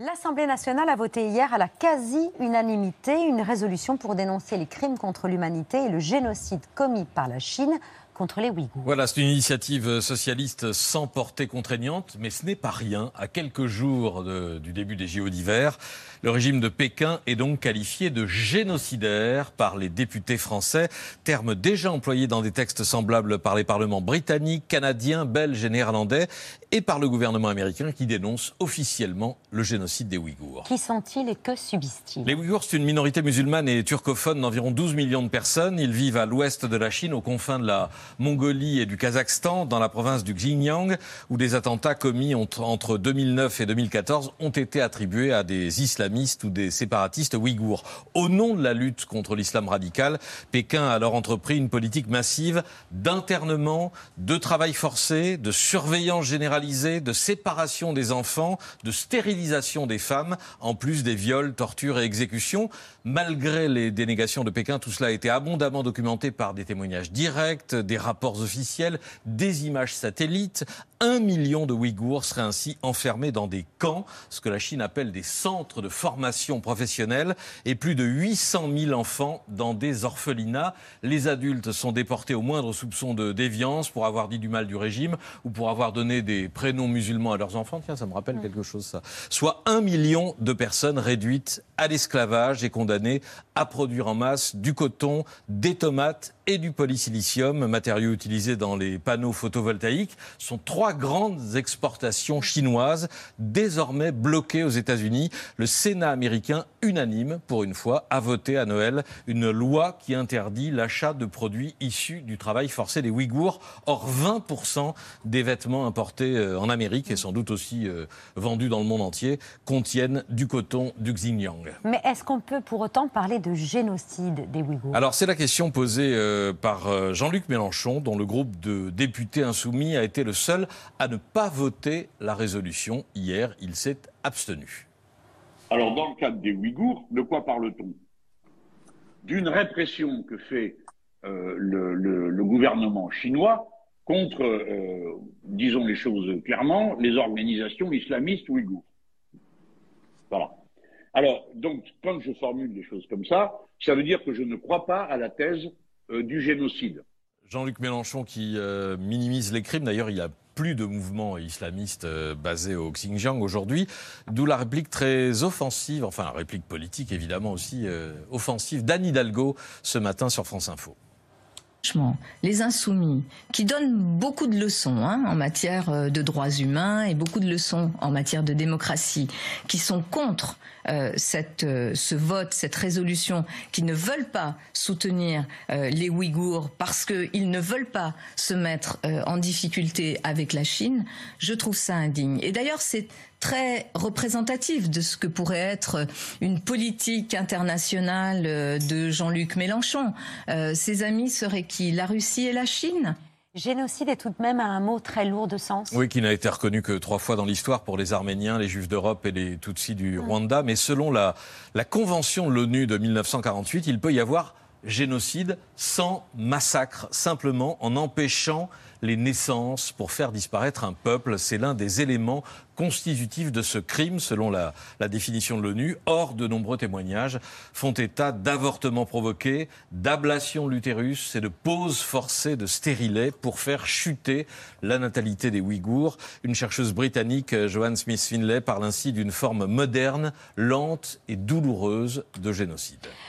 L'Assemblée nationale a voté hier à la quasi-unanimité une résolution pour dénoncer les crimes contre l'humanité et le génocide commis par la Chine contre les Ouïghours. Voilà, c'est une initiative socialiste sans portée contraignante, mais ce n'est pas rien. À quelques jours du début des JO d'hiver, le régime de Pékin est donc qualifié de génocidaire par les députés français, terme déjà employé dans des textes semblables par les parlements britanniques, canadiens, belges et néerlandais, et par le gouvernement américain qui dénonce officiellement le génocide des Ouïghours. Qui sont-ils et que subissent-ils ? Les Ouïghours, c'est une minorité musulmane et turcophone d'environ 12 millions de personnes. Ils vivent à l'ouest de la Chine, aux confins de la Mongolie et du Kazakhstan, dans la province du Xinjiang, où des attentats commis entre 2009 et 2014 ont été attribués à des islamistes ou des séparatistes ouïghours. Au nom de la lutte contre l'islam radical, Pékin a alors entrepris une politique massive d'internement, de travail forcé, de surveillance généralisée, de séparation des enfants, de stérilisation des femmes, en plus des viols, tortures et exécutions. Malgré les dénégations de Pékin, tout cela a été abondamment documenté par des témoignages directs, des rapports officiels, des images satellites. 1 million de Ouïghours seraient ainsi enfermés dans des camps, ce que la Chine appelle des centres de formation professionnelle, et plus de 800 000 enfants dans des orphelinats. Les adultes sont déportés au moindre soupçon de déviance pour avoir dit du mal du régime ou pour avoir donné des prénoms musulmans à leurs enfants. Tiens, ça me rappelle quelque chose, ça. Soit 1 million de personnes réduites à l'esclavage et condamnées à produire en masse du coton, des tomates et du polysilicium, matériaux utilisés dans les panneaux photovoltaïques. Ce sont 3 grandes exportations chinoises désormais bloquées aux États-Unis. Le Sénat américain, unanime pour une fois, a voté à Noël une loi qui interdit l'achat de produits issus du travail forcé des Ouïghours. Or, 20% des vêtements importés en Amérique et sans doute aussi vendus dans le monde entier contiennent du coton du Xinjiang. Mais est-ce qu'on peut pour autant parler de génocide des Ouïghours ? Alors, c'est la question posée par Jean-Luc Mélenchon, dont le groupe de députés insoumis a été le seul à ne pas voter la résolution. Hier, il s'est abstenu. Alors, dans le cadre des Ouïghours, de quoi parle-t-on ? D'une répression que fait le gouvernement chinois contre, disons les choses clairement, les organisations islamistes ouïghours. Voilà. Alors, donc, quand je formule des choses comme ça veut dire que je ne crois pas à la thèse du génocide. Jean-Luc Mélenchon qui minimise les crimes. D'ailleurs, il n'y a plus de mouvement islamiste basé au Xinjiang aujourd'hui. D'où la réplique très offensive, enfin la réplique politique évidemment aussi offensive d'Anne Hidalgo ce matin sur France Info. Franchement, les insoumis, qui donnent beaucoup de leçons en matière de droits humains et beaucoup de leçons en matière de démocratie, qui sont contre ce vote, cette résolution, qui ne veulent pas soutenir les Ouïghours parce qu'ils ne veulent pas se mettre en difficulté avec la Chine, je trouve ça indigne. Et d'ailleurs, c'est très représentatif de ce que pourrait être une politique internationale de Jean-Luc Mélenchon. Ses amis seraient qui ? La Russie et la Chine ? Génocide est tout de même un mot très lourd de sens. Oui, qui n'a été reconnu que 3 fois dans l'histoire pour les Arméniens, les Juifs d'Europe et les Tutsis du Rwanda. Mais selon la Convention de l'ONU de 1948, il peut y avoir génocide sans massacre, simplement en empêchant les naissances pour faire disparaître un peuple. C'est l'un des éléments constitutifs de ce crime, selon la définition de l'ONU. Or, de nombreux témoignages font état d'avortements provoqués, d'ablations de l'utérus et de poses forcées de stérilets pour faire chuter la natalité des Ouïghours. Une chercheuse britannique, Joanne Smith-Finlay, parle ainsi d'une forme moderne, lente et douloureuse de génocide.